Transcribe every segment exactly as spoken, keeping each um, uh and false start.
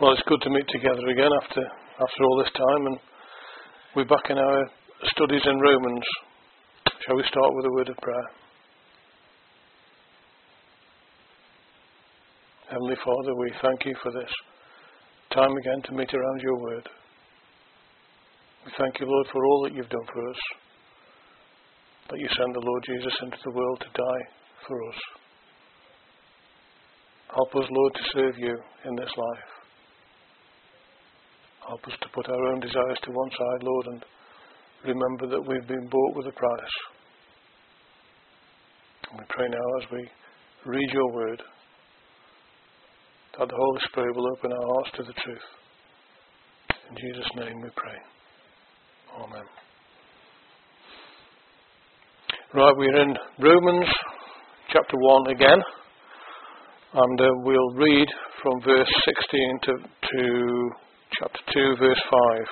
Well, it's good to meet together again after after all this time, and we're back in our studies in Romans. Shall we start with a word of prayer? Heavenly Father, we thank you for this time again to meet around your word. We thank you, Lord, for all that you've done for us, that you sent the Lord Jesus into the world to die for us. Help us, Lord, to serve you in this life. Help us to put our own desires to one side, Lord, and remember that we've been bought with a price. And we pray now as we read your word, that the Holy Spirit will open our hearts to the truth. In Jesus' name we pray. Amen. Right, we're in Romans chapter one again, and uh, we'll read from verse sixteen to, to chapter two, verse five.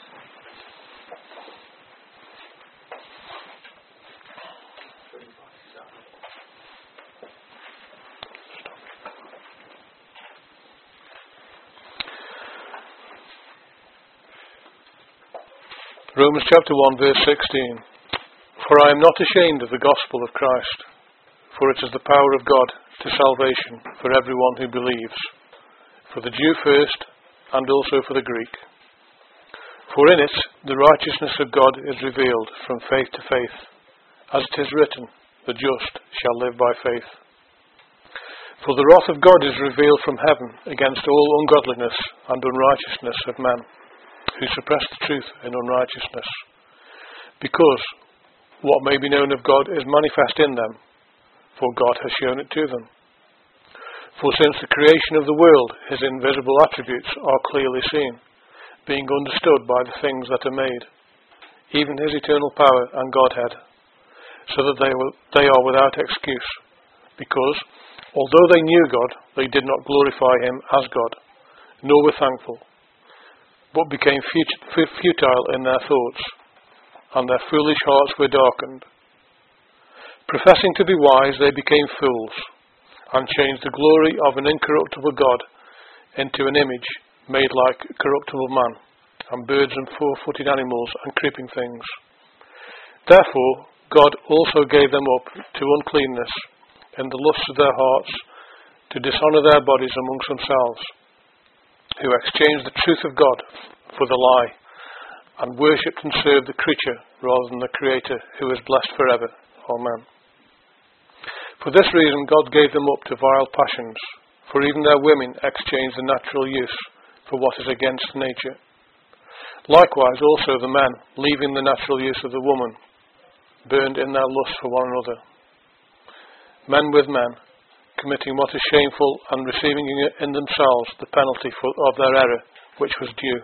Romans chapter one, verse sixteen. For I am not ashamed of the gospel of Christ, for it is the power of God to salvation for everyone who believes, for the Jew first, and also for the Greek. For in it the righteousness of God is revealed from faith to faith, as it is written, the just shall live by faith. For the wrath of God is revealed from heaven against all ungodliness and unrighteousness of men, who suppress the truth in unrighteousness. Because what may be known of God is manifest in them, for God has shown it to them. For since the creation of the world, his invisible attributes are clearly seen, being understood by the things that are made, even his eternal power and Godhead, so that they, will, they are without excuse, because, although they knew God, they did not glorify him as God, nor were thankful, but became futile in their thoughts, and their foolish hearts were darkened. Professing to be wise, they became fools, and changed the glory of an incorruptible God into an image made like corruptible man, and birds and four-footed animals and creeping things. Therefore God also gave them up to uncleanness in the lusts of their hearts, to dishonour their bodies amongst themselves, who exchanged the truth of God for the lie, and worshipped and served the creature rather than the Creator, who is blessed forever. Amen. For this reason God gave them up to vile passions, for even their women exchanged the natural use for what is against nature. Likewise also the men, leaving the natural use of the woman, burned in their lust for one another. Men with men, committing what is shameful, and receiving in themselves the penalty for, of their error, which was due.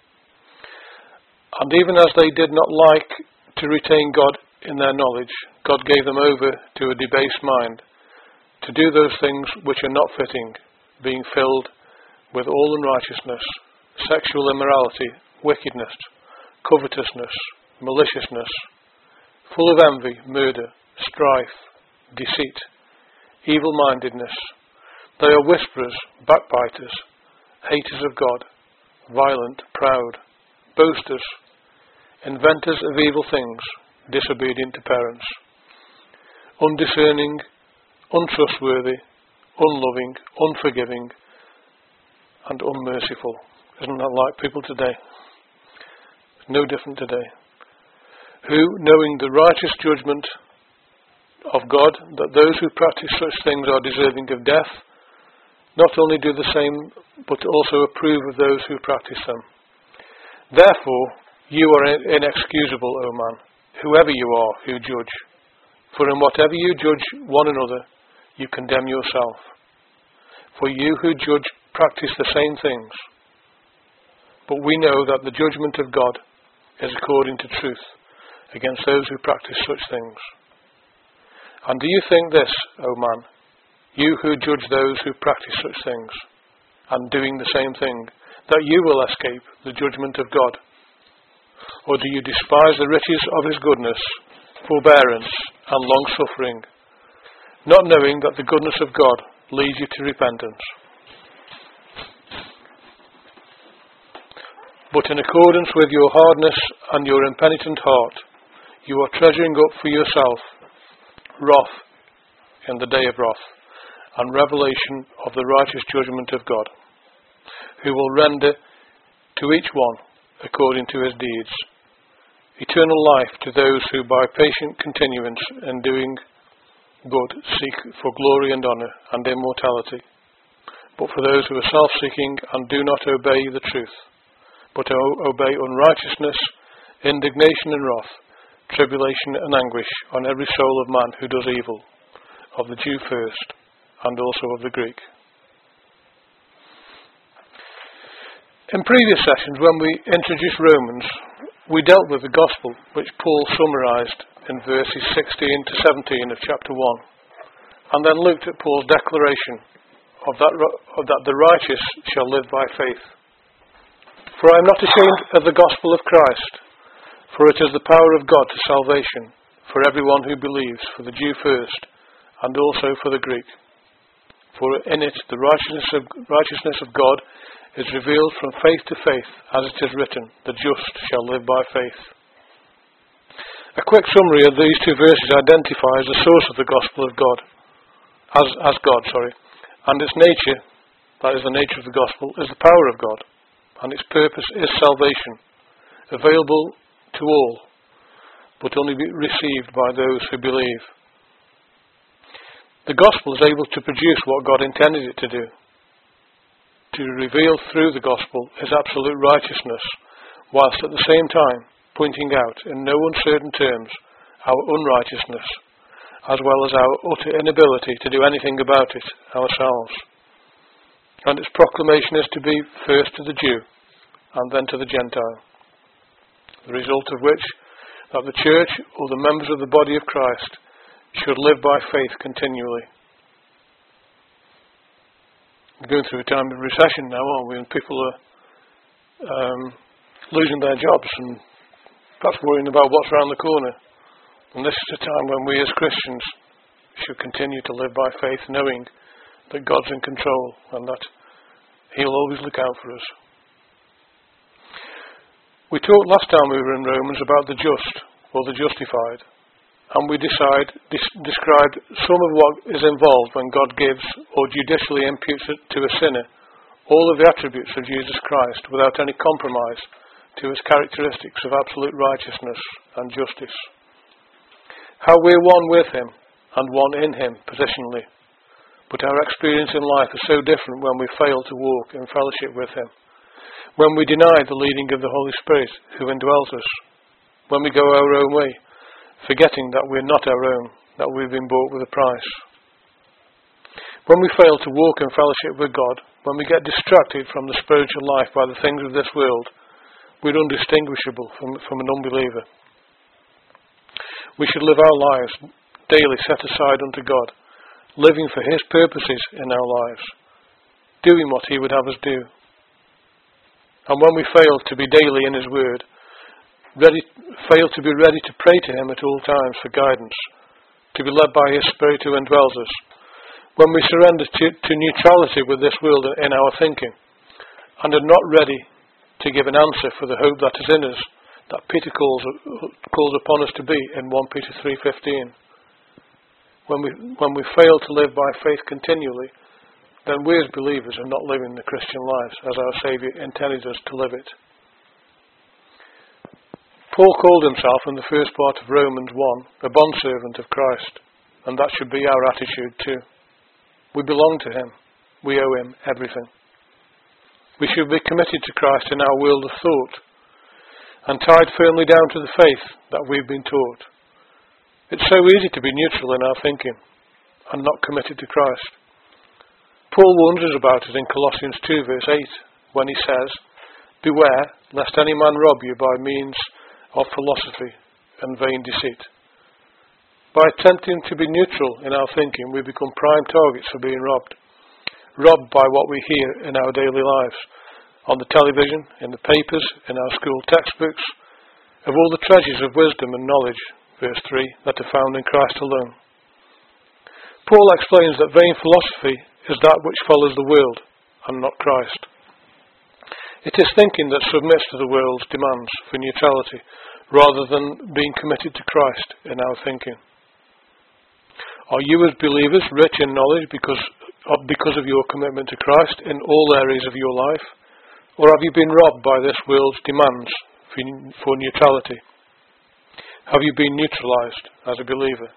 And even as they did not like to retain God in their knowledge, God gave them over to a debased mind, to do those things which are not fitting, being filled with all unrighteousness, sexual immorality, wickedness, covetousness, maliciousness, full of envy, murder, strife, deceit, evil-mindedness. They are whisperers, backbiters, haters of God, violent, proud, boasters, inventors of evil things, disobedient to parents, undiscerning, untrustworthy, unloving, unforgiving, and unmerciful. Isn't that like people today? No different today. Who, knowing the righteous judgment of God, that those who practice such things are deserving of death, not only do the same, but also approve of those who practice them. Therefore, you are inexcusable, O man, whoever you are who judge. For in whatever you judge one another, you condemn yourself. For you who judge practice the same things. But we know that the judgment of God is according to truth against those who practice such things. And do you think this, O man, you who judge those who practice such things, and doing the same thing, that you will escape the judgment of God? Or do you despise the riches of his goodness, forbearance, and long-suffering, not knowing that the goodness of God leads you to repentance? But in accordance with your hardness and your impenitent heart, you are treasuring up for yourself wrath in the day of wrath, and revelation of the righteous judgment of God, who will render to each one according to his deeds, eternal life to those who by patient continuance in doing good seek for glory and honour and immortality, but for those who are self-seeking and do not obey the truth, but obey unrighteousness, indignation and wrath, tribulation and anguish on every soul of man who does evil, of the Jew first, and also of the Greek. In previous sessions, when we introduced Romans, we dealt with the gospel, which Paul summarised in verses sixteen to seventeen of chapter one, and then looked at Paul's declaration of that, of that the righteous shall live by faith. For I am not ashamed of the gospel of Christ, for it is the power of God to salvation for everyone who believes, for the Jew first, and also for the Greek. For in it the righteousness of, righteousness of God is revealed from faith to faith, as it is written, the just shall live by faith. A quick summary of these two verses identifies the source of the gospel of God, as, as God, sorry, and its nature, that is the nature of the gospel, is the power of God, and its purpose is salvation, available to all, but only be received by those who believe. The gospel is able to produce what God intended it to do, to reveal through the gospel his absolute righteousness, whilst at the same time pointing out in no uncertain terms our unrighteousness, as well as our utter inability to do anything about it ourselves. And its proclamation is to be first to the Jew and then to the Gentile, the result of which that the church or the members of the body of Christ should live by faith continually. We're going through a time of recession now, aren't we? And people are um, losing their jobs and perhaps worrying about what's around the corner. And this is a time when we as Christians should continue to live by faith, knowing that God's in control and that He'll always look out for us. We talked last time we were in Romans about the just, or the justified, and we decide, dis- described some of what is involved when God gives or judicially imputes to a sinner all of the attributes of Jesus Christ without any compromise to his characteristics of absolute righteousness and justice. How we're one with him and one in him positionally, but our experience in life is so different when we fail to walk in fellowship with him, when we deny the leading of the Holy Spirit who indwells us, when we go our own way, forgetting that we're not our own, that we've been bought with a price. When we fail to walk in fellowship with God, when we get distracted from the spiritual life by the things of this world, we're undistinguishable from, from an unbeliever. We should live our lives daily set aside unto God, living for his purposes in our lives, doing what he would have us do. And when we fail to be daily in his word, ready, fail to be ready to pray to him at all times for guidance, to be led by his Spirit who indwells us, when we surrender to, to neutrality with this world in our thinking, and are not ready to give an answer for the hope that is in us, that Peter calls, calls upon us to be in First Peter three fifteen. When we, when we fail to live by faith continually, then we as believers are not living the Christian lives as our Saviour intended us to live it. Paul called himself in the first part of Romans one a bondservant of Christ, and that should be our attitude too. We belong to him. We owe him everything. We should be committed to Christ in our world of thought and tied firmly down to the faith that we've been taught. It's so easy to be neutral in our thinking and not committed to Christ. Paul warns us about it in Colossians two verse eight when he says, "Beware lest any man rob you by means of philosophy and vain deceit." By attempting to be neutral in our thinking, we become prime targets for being robbed. Robbed by what we hear in our daily lives, on the television, in the papers, in our school textbooks, of all the treasures of wisdom and knowledge, verse three, that are found in Christ alone. Paul explains that vain philosophy is that which follows the world and not Christ. It is thinking that submits to the world's demands for neutrality, rather than being committed to Christ in our thinking. Are you as believers rich in knowledge because of, because of your commitment to Christ in all areas of your life? Or have you been robbed by this world's demands for, for neutrality? Have you been neutralized as a believer?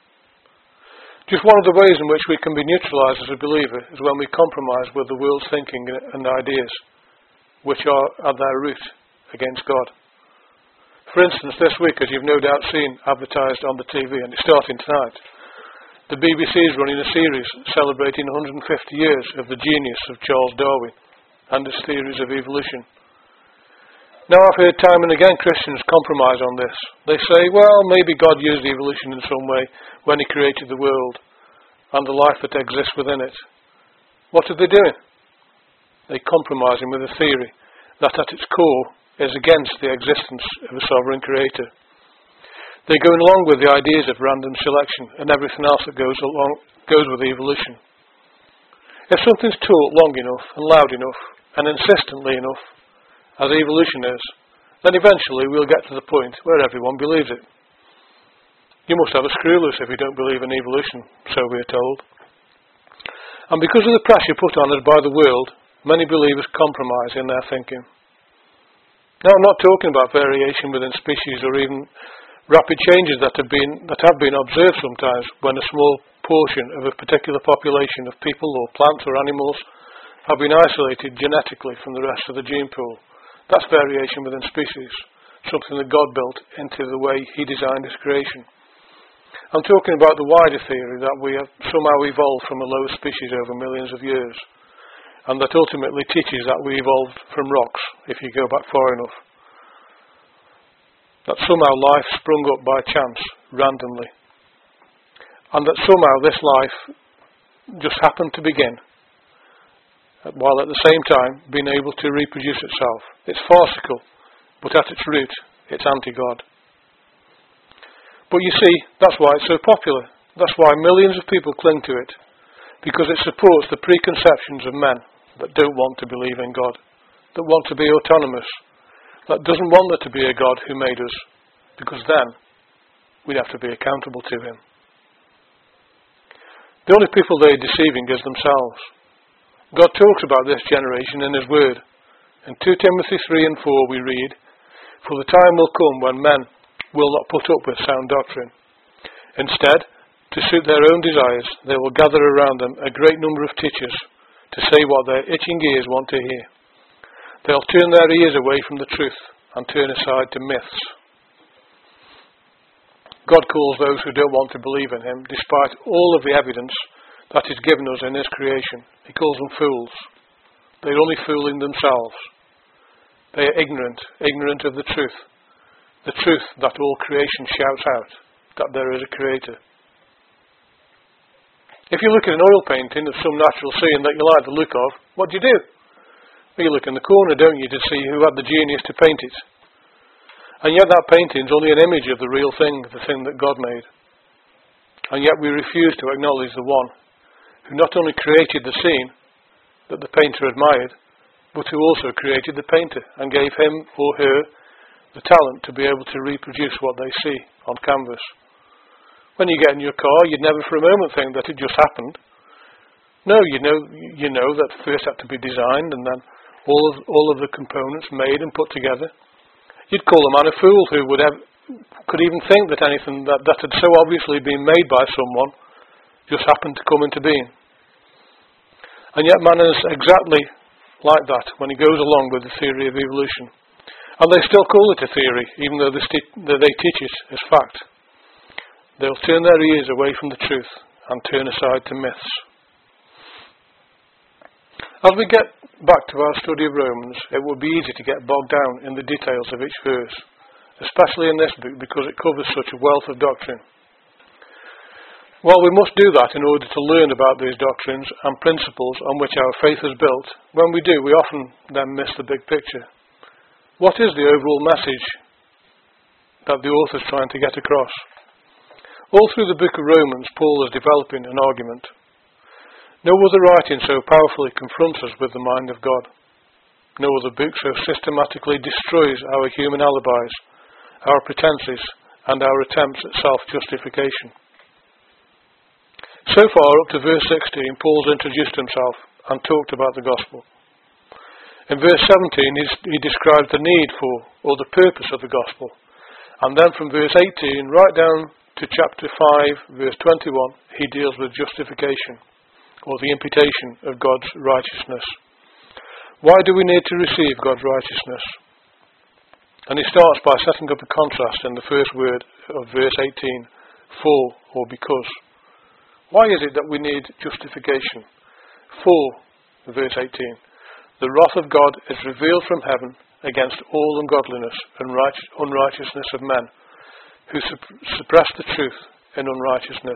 Just one of the ways in which we can be neutralized as a believer is when we compromise with the world's thinking and ideas, which are at their root against God. For instance, this week, as you've no doubt seen advertised on the T V, and it's starting tonight, the B B C is running a series celebrating one hundred fifty years of the genius of Charles Darwin and his theories of evolution. Now, I've heard time and again Christians compromise on this. They say, well, maybe God used evolution in some way when he created the world and the life that exists within it. What are they doing? They're compromising with a theory that at its core is against the existence of a sovereign creator. They're going along with the ideas of random selection and everything else that goes along goes with evolution. If something's taught long enough and loud enough and insistently enough, as evolution is, then eventually we'll get to the point where everyone believes it. You must have a screw loose if you don't believe in evolution, so we're told. And because of the pressure put on us by the world, many believers compromise in their thinking. Now, I'm not talking about variation within species or even rapid changes that have been that have been observed sometimes when a small portion of a particular population of people or plants or animals have been isolated genetically from the rest of the gene pool. That's variation within species, something that God built into the way he designed his creation. I'm talking about the wider theory that we have somehow evolved from a lower species over millions of years, and that ultimately teaches that we evolved from rocks, if you go back far enough. That somehow life sprung up by chance, randomly. And that somehow this life just happened to begin, while at the same time being able to reproduce itself. It's farcical, but at its root, it's anti-God. But you see, that's why it's so popular. That's why millions of people cling to it, because it supports the preconceptions of men that don't want to believe in God, that want to be autonomous, that doesn't want there to be a God who made us, because then we'd have to be accountable to him. The only people they're deceiving is themselves. God talks about this generation in his word. In two Timothy three and four we read, "For the time will come when men will not put up with sound doctrine. Instead, to suit their own desires, they will gather around them a great number of teachers to say what their itching ears want to hear. They'll turn their ears away from the truth and turn aside to myths." God calls those who don't want to believe in him, despite all of the evidence that is given us in his creation. He calls them fools. They're only fooling themselves. They are ignorant, ignorant of the truth. The truth that all creation shouts out, that there is a creator. If you look at an oil painting of some natural scene that you like the look of, what do you do? Well, you look in the corner, don't you, to see who had the genius to paint it. And yet that painting's only an image of the real thing, the thing that God made. And yet we refuse to acknowledge the one who not only created the scene that the painter admired, but who also created the painter and gave him or her the talent to be able to reproduce what they see on canvas. When you get in your car, you'd never for a moment think that it just happened. No, you know, you know that first had to be designed and then all of, all of the components made and put together. You'd call a man a fool who would have, could even think that anything that, that had so obviously been made by someone just happened to come into being. And yet man is exactly like that when he goes along with the theory of evolution. And they still call it a theory, even though they, st- they teach it as fact. They'll turn their ears away from the truth and turn aside to myths. As we get back to our study of Romans, it would be easy to get bogged down in the details of each verse, especially in this book because it covers such a wealth of doctrine. While we must do that in order to learn about these doctrines and principles on which our faith is built, when we do, we often then miss the big picture. What is the overall message that the author is trying to get across? All through the book of Romans, Paul is developing an argument. No other writing so powerfully confronts us with the mind of God. No other book so systematically destroys our human alibis, our pretenses, and our attempts at self-justification. So far, up to verse sixteen, Paul's introduced himself and talked about the gospel. In verse seventeen, he describes the need for, or the purpose of the gospel. And then from verse eighteen, right down to chapter five, verse twenty-one, he deals with justification, or the imputation of God's righteousness. Why do we need to receive God's righteousness? And he starts by setting up a contrast in the first word of verse eighteen, for or because. Why is it that we need justification? For, verse eighteen, the wrath of God is revealed from heaven against all ungodliness and unrighteousness of men, who suppress the truth in unrighteousness.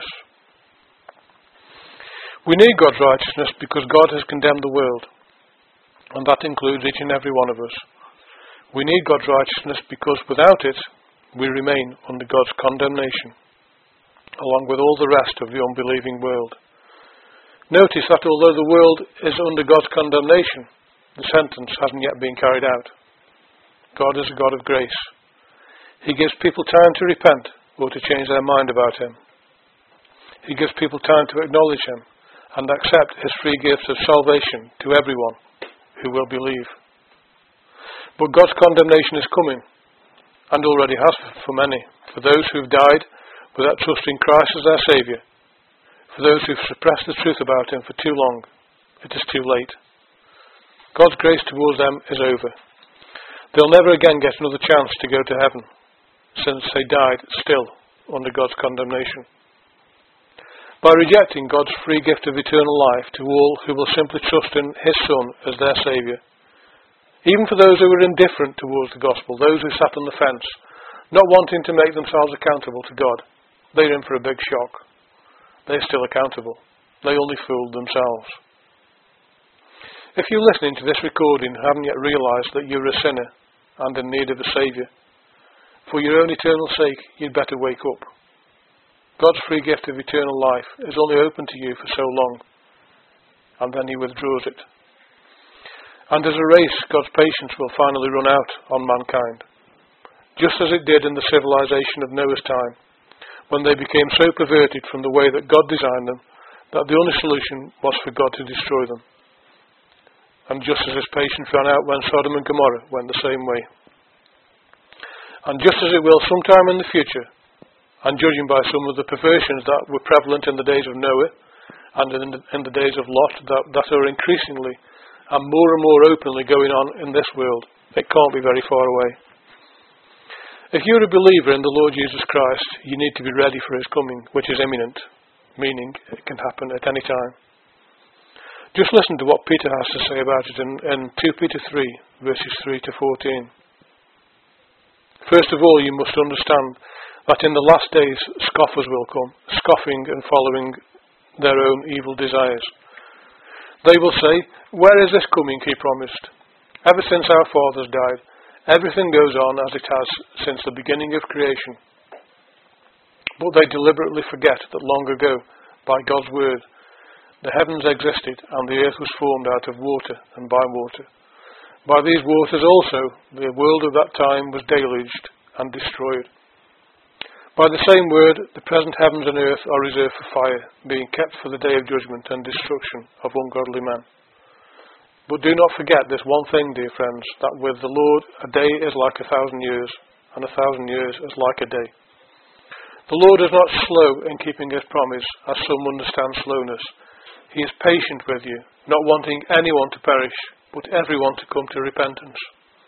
We need God's righteousness because God has condemned the world, and that includes each and every one of us. We need God's righteousness because without it, we remain under God's condemnation, along with all the rest of the unbelieving world. Notice that although the world is under God's condemnation, the sentence hasn't yet been carried out. God is a God of grace. He gives people time to repent or to change their mind about Him. He gives people time to acknowledge Him and accept His free gifts of salvation to everyone who will believe. But God's condemnation is coming, and already has for many, for those who've died without trusting Christ as their Saviour, for those who've suppressed the truth about Him for too long. It is too late. God's grace towards them is over. They'll never again get another chance to go to heaven, since they died still under God's condemnation. By rejecting God's free gift of eternal life to all who will simply trust in His Son as their Saviour, even for those who were indifferent towards the gospel, those who sat on the fence, not wanting to make themselves accountable to God, they're in for a big shock. They're still accountable. They only fooled themselves. If you're listening to this recording and haven't yet realised that you're a sinner and in need of a Saviour, for your own eternal sake, you'd better wake up. God's free gift of eternal life is only open to you for so long, and then He withdraws it. And as a race, God's patience will finally run out on mankind, just as it did in the civilization of Noah's time, when they became so perverted from the way that God designed them, that the only solution was for God to destroy them. And just as His patience ran out when Sodom and Gomorrah went the same way. And just as it will sometime in the future, and judging by some of the perversions that were prevalent in the days of Noah, and in the, in the days of Lot, that, that are increasingly and more and more openly going on in this world, it can't be very far away. If you're a believer in the Lord Jesus Christ, you need to be ready for His coming, which is imminent, meaning it can happen at any time. Just listen to what Peter has to say about it in, in two Peter three, verses three to fourteen. First of all, you must understand that in the last days scoffers will come, scoffing and following their own evil desires. They will say, "Where is this coming He promised? Ever since our fathers died, everything goes on as it has since the beginning of creation." But they deliberately forget that long ago, by God's word, the heavens existed and the earth was formed out of water and by water. By these waters also the world of that time was deluged and destroyed. By the same word, the present heavens and earth are reserved for fire, being kept for the day of judgment and destruction of ungodly men. But do not forget this one thing, dear friends, that with the Lord a day is like a thousand years, and a thousand years is like a day. The Lord is not slow in keeping His promise, as some understand slowness. He is patient with you, not wanting anyone to perish, but everyone to come to repentance.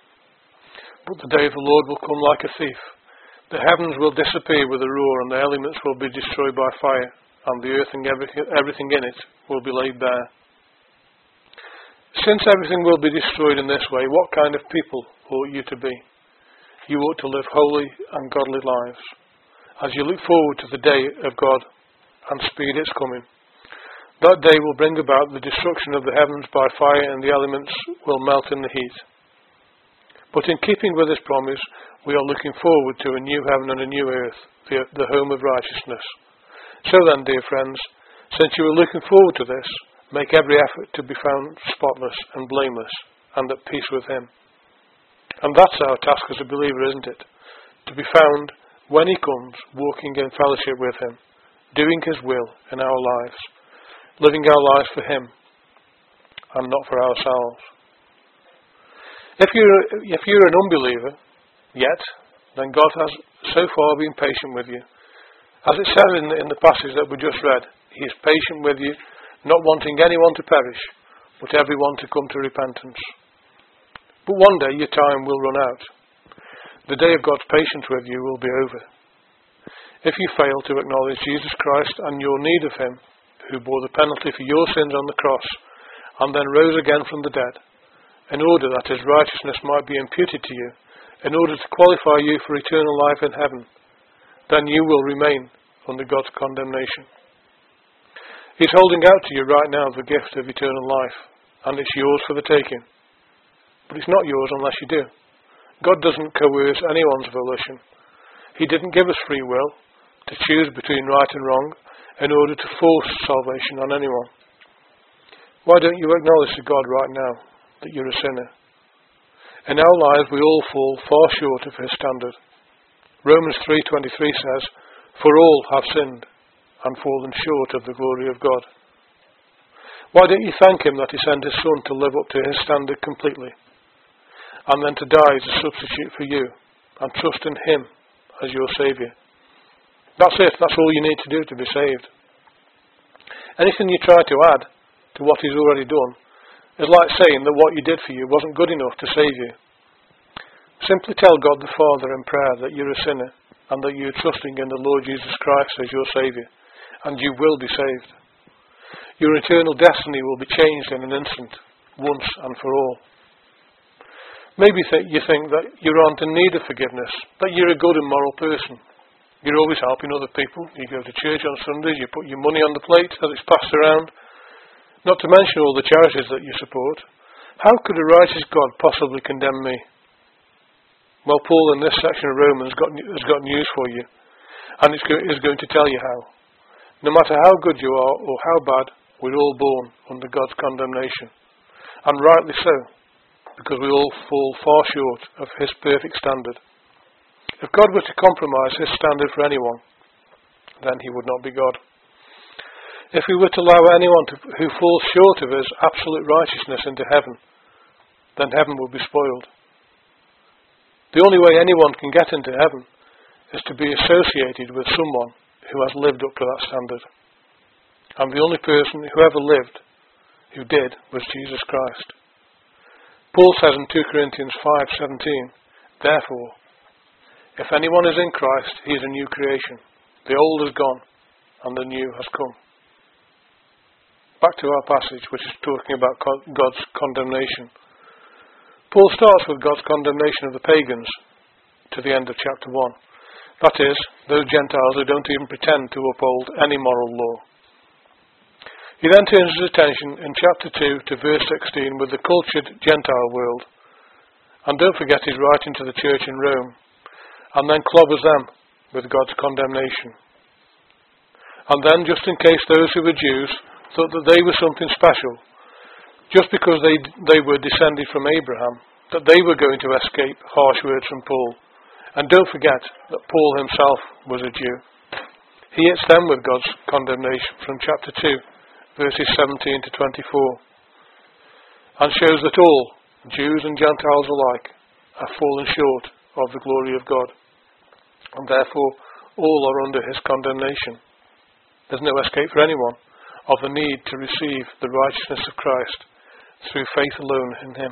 But the day of the Lord will come like a thief. The heavens will disappear with a roar, and the elements will be destroyed by fire, and the earth and everything in it will be laid bare. Since everything will be destroyed in this way, what kind of people ought you to be? You ought to live holy and godly lives, as you look forward to the day of God and speed its coming. That day will bring about the destruction of the heavens by fire, and the elements will melt in the heat. But in keeping with His promise, we are looking forward to a new heaven and a new earth, the, the home of righteousness. So then, dear friends, since you are looking forward to this, make every effort to be found spotless and blameless and at peace with him. And that's our task as a believer, isn't it? To be found, when he comes, walking in fellowship with him, doing his will in our lives, living our lives for him, and not for ourselves. If you're, if you're an unbeliever, yet, then God has so far been patient with you. As it says in the, in the passage that we just read, he is patient with you, not wanting anyone to perish, but everyone to come to repentance. But one day your time will run out. The day of God's patience with you will be over. If you fail to acknowledge Jesus Christ and your need of him, who bore the penalty for your sins on the cross, and then rose again from the dead, in order that his righteousness might be imputed to you, in order to qualify you for eternal life in heaven, then you will remain under God's condemnation. He's holding out to you right now the gift of eternal life, and it's yours for the taking. But it's not yours unless you do. God doesn't coerce anyone's volition. He didn't give us free will to choose between right and wrong in order to force salvation on anyone. Why don't you acknowledge to God right now that you're a sinner? In our lives we all fall far short of his standard. Romans three twenty-three says, "For all have sinned and fallen short of the glory of God." Why don't you thank him that he sent his son to live up to his standard completely, and then to die as a substitute for you, and trust in him as your saviour? That's it. That's all you need to do to be saved. Anything you try to add to what he's already done is like saying that what he did for you wasn't good enough to save you. Simply tell God the Father in prayer that you're a sinner and that you're trusting in the Lord Jesus Christ as your saviour, and you will be saved. Your eternal destiny will be changed in an instant, once and for all. Maybe th- you think that you aren't in need of forgiveness, that you're a good and moral person. You're always helping other people. You go to church on Sundays, you put your money on the plate as it's passed around. Not to mention all the charities that you support. How could a righteous God possibly condemn me? Well, Paul in this section of Romans got, has got news for you, and it's go, is going to tell you how. No matter how good you are or how bad, we're all born under God's condemnation. And rightly so, because we all fall far short of his perfect standard. If God were to compromise his standard for anyone, then he would not be God. If we were to allow anyone to, who falls short of his absolute righteousness into heaven, then heaven would be spoiled. The only way anyone can get into heaven is to be associated with someone who has lived up to that standard. And the only person who ever lived who did was Jesus Christ. Paul says in two Corinthians five seventeen, "Therefore, if anyone is in Christ, he is a new creation. The old is gone, and the new has come." Back to our passage, which is talking about God's condemnation. Paul starts with God's condemnation of the pagans to the end of chapter one. That is, those Gentiles who don't even pretend to uphold any moral law. He then turns his attention in chapter two to verse sixteen with the cultured Gentile world. And don't forget he's writing to the church in Rome, and then clobbers them with God's condemnation. And then, just in case those who were Jews thought that they were something special, just because they they were descended from Abraham, that they were going to escape harsh words from Paul. And don't forget that Paul himself was a Jew. He hits them with God's condemnation from chapter two, verses seventeen to twenty-four, and shows that all, Jews and Gentiles alike, have fallen short of the glory of God, and therefore all are under his condemnation. There's no escape for anyone of the need to receive the righteousness of Christ through faith alone in him.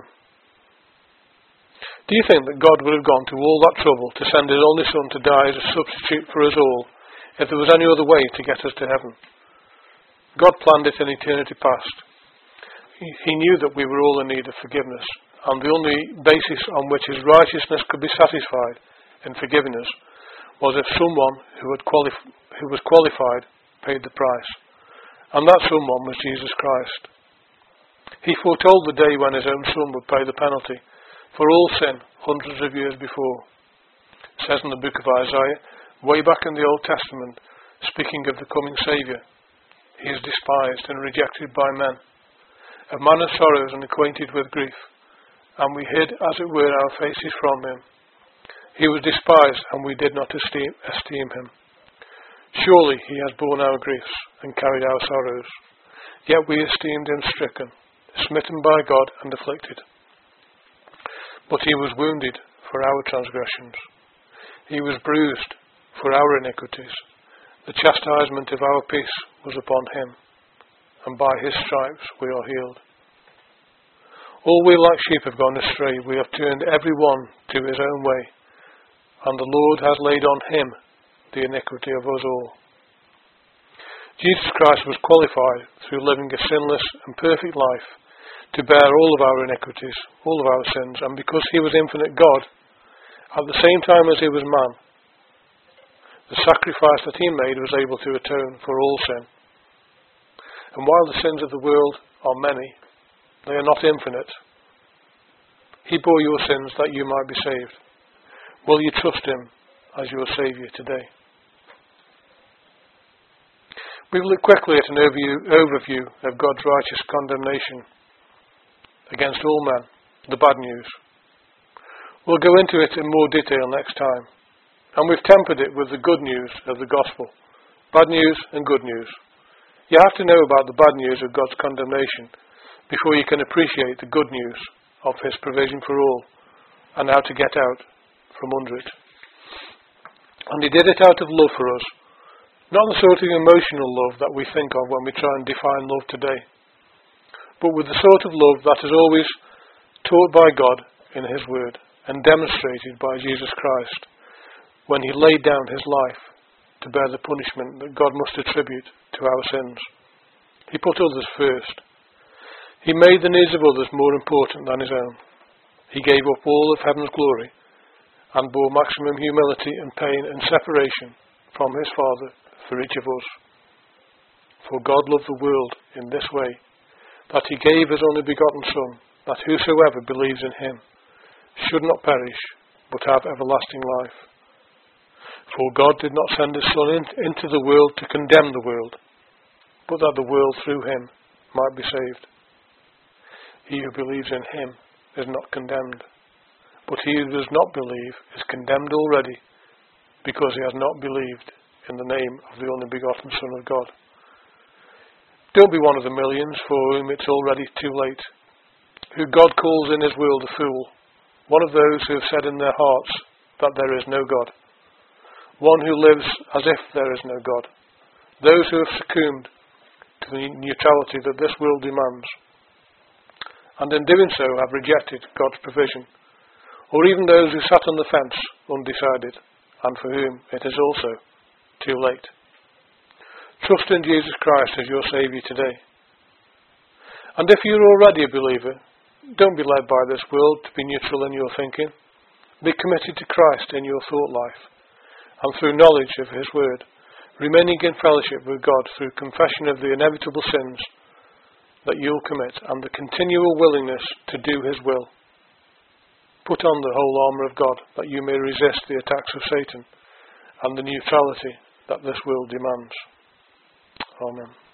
Do you think that God would have gone to all that trouble to send his only Son to die as a substitute for us all if there was any other way to get us to heaven? God planned it in eternity past. He, he knew that we were all in need of forgiveness, and the only basis on which his righteousness could be satisfied in forgiving us was if someone who, had qualif- who was qualified paid the price. And that someone was Jesus Christ. He foretold the day when his own Son would pay the penalty for all sin hundreds of years before. It says in the book of Isaiah, way back in the Old Testament, speaking of the coming Saviour, he is despised and rejected by men, a man of sorrows and acquainted with grief, and we hid, as it were, our faces from him. He was despised, and we did not esteem, esteem him. Surely he has borne our griefs and carried our sorrows. Yet we esteemed him stricken, smitten by God, and afflicted. But he was wounded for our transgressions. He was bruised for our iniquities. The chastisement of our peace was upon him, and by his stripes we are healed. All we like sheep have gone astray. We have turned every one to his own way, and the Lord has laid on him the iniquity of us all. Jesus Christ was qualified through living a sinless and perfect life to bear all of our iniquities, all of our sins, and because he was infinite God, at the same time as he was man, the sacrifice that he made was able to atone for all sin. And while the sins of the world are many, they are not infinite. He bore your sins that you might be saved. Will you trust him as your Saviour today? We will look quickly at an overview, overview of God's righteous condemnation against all men, the bad news. We'll go into it in more detail next time. And we've tempered it with the good news of the gospel. Bad news and good news. You have to know about the bad news of God's condemnation before you can appreciate the good news of his provision for all and how to get out from under it. And he did it out of love for us. Not the sort of emotional love that we think of when we try and define love today, but with the sort of love that is always taught by God in his word and demonstrated by Jesus Christ when he laid down his life to bear the punishment that God must attribute to our sins. He put others first. He made the needs of others more important than his own. He gave up all of heaven's glory and bore maximum humility and pain and separation from his Father for each of us. For God loved the world in this way, that he gave his only begotten Son, that whosoever believes in him should not perish, but have everlasting life. For God did not send his Son in, into the world to condemn the world, but that the world through him might be saved. He who believes in him is not condemned, but he who does not believe is condemned already, because he has not believed in the name of the only begotten Son of God. Don't be one of the millions for whom it's already too late, who God calls in his world a fool, one of those who have said in their hearts that there is no God, one who lives as if there is no God, those who have succumbed to the neutrality that this world demands, and in doing so have rejected God's provision, or even those who sat on the fence undecided, and for whom it is also too late. Trust in Jesus Christ as your Saviour today. And if you're already a believer, don't be led by this world to be neutral in your thinking. Be committed to Christ in your thought life, and through knowledge of his word, remaining in fellowship with God through confession of the inevitable sins that you'll commit and the continual willingness to do his will. Put on the whole armour of God that you may resist the attacks of Satan and the neutrality that this world demands. Amen.